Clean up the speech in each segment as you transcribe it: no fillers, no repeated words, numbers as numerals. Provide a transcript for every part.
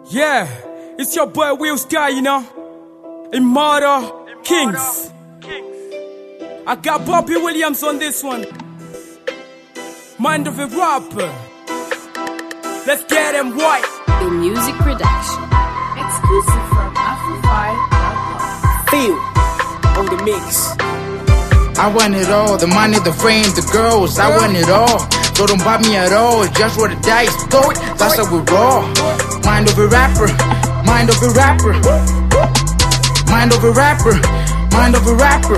Yeah, it's your boy Will Star, you know. Immortal Kings. I got Bobby Williams on this one. Mind of a rapper. Let's get him white. A music production. Exclusive from Afro5. Feel on the mix. I want it all, the money, the fame, the girls, I want it all. So don't buy me at all, just roll the dice, throw it, that's how we roll. Mind of a rapper, mind of a rapper. Mind of a rapper, mind of a rapper.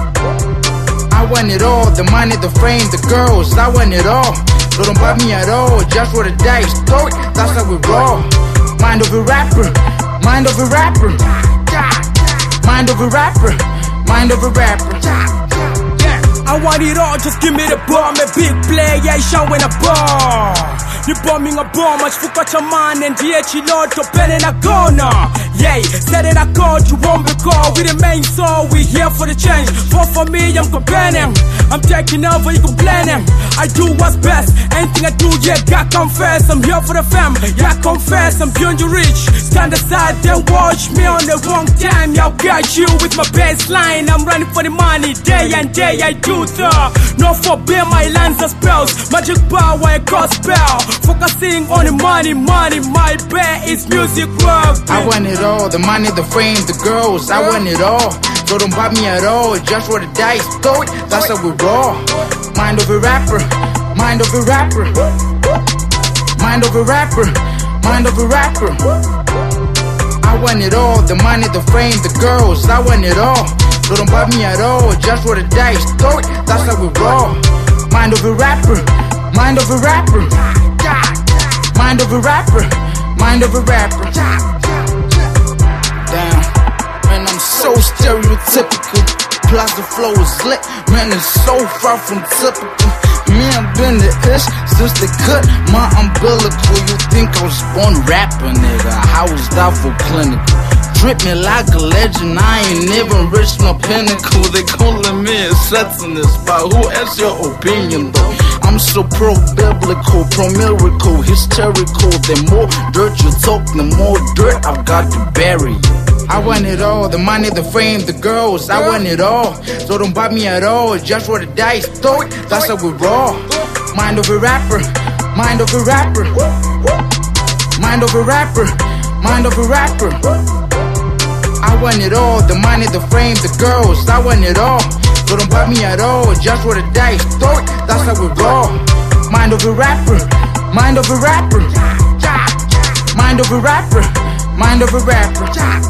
I want it all, the money, the fame, the girls, I want it all. So don't buy me at all, just roll the dice, throw it, that's how we roll. Mind of a rapper, mind of a rapper. Mind of a rapper, mind of a rapper. I want it all, just give me the ball. I'm a big player, I shine when I ball. Ni bombing a bomb, machifuko cha mane ndiye chiloto pele na gona. Yeah, said it I called, you won't be called. We the main soul, we here for the change. Vote for me, I'm complaining. I'm taking over, you complaining. I do what's best, anything I do, yeah, God confess. I'm here for the fam, yeah, confess. I'm beyond your reach. Stand aside, then watch me on the wrong time. Y'all got you with my baseline. I'm running for the money, day and day I do the. No forbid my lines are spells. Magic power, I cross spell. Focusing on the money, money, my bet is music work. I want it all, the money, the fame, the girls, I want it all. So don't buy me at all, just roll the dice, throw it, that's how we roll. Mind of a rapper, mind of a rapper. Mind of a rapper, mind of a rapper. I want it all, the money, the fame, the girls, I want it all. So don't buy me at all, just roll the dice, throw it, that's how we roll. Mind of a rapper, mind of a rapper. Mind of a rapper, mind of a rapper. Damn, man, I'm so stereotypical. Plus the flow is lit, man, it's so far from typical. Me, I've been the ish since they cut my umbilical. You think I was born rapper, nigga? How was that for clinical? Drip me like a legend, I ain't even reached no pinnacle. They calling me a satanist, but who has your opinion though? I'm so pro-biblical, pro-miracle, hysterical. The more dirt you talk, the more dirt I've got to bury. I want it all, the money, the fame, the girls, I want it all. So don't buy me at all, just roll the dice, throw it, that's how we roll. Mind of a rapper, mind of a rapper. Mind of a rapper, mind of a rapper. I want it all, the money, the fame, the girls, I want it all. So don't buy me at all, just roll the dice, throw it, that's how we roll. Mind of a rapper, mind of a rapper. Mind of a rapper, mind of a rapper.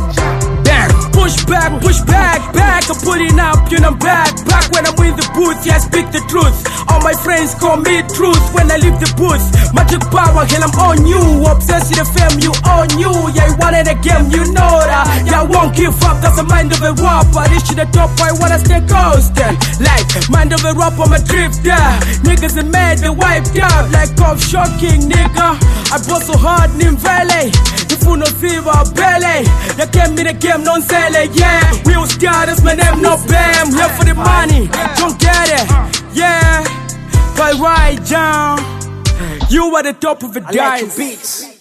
Push back, I'm putting up, you know, back when I'm in the booth, yeah, I speak the truth. All my friends call me truth when I leave the booth. Magic power, hell, I'm on you. Obsessed with the fame, you on you. Yeah, you wanted a game, you know that. Yeah, I won't give up, that's the mind of a rapper. Reach to the top, I wanna stay constant. Like, mind of a rapper, my drift there. Niggas are mad, they wiped out. Like, off shocking, nigga. I bought so hard, Nim Valley. If you no silver belly, you came in the game, non sell it, yeah. Will Star, that's my name, no bam. Here for the money, don't get it, yeah. But right down, you are the top of the dice. Beats.